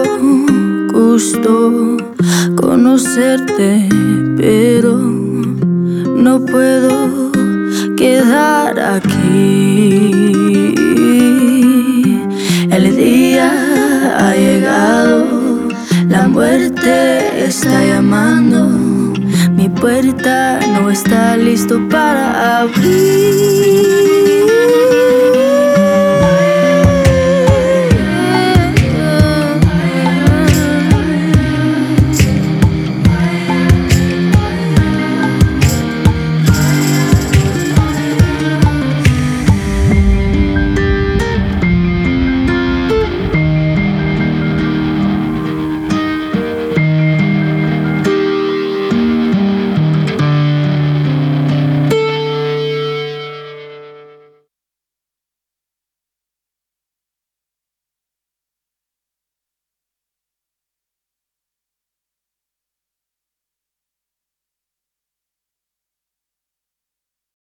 gusto conocerte, pero no puedo quedar aquí. El día ha llegado, la muerte está llamando, mi puerta no está listo para abrir.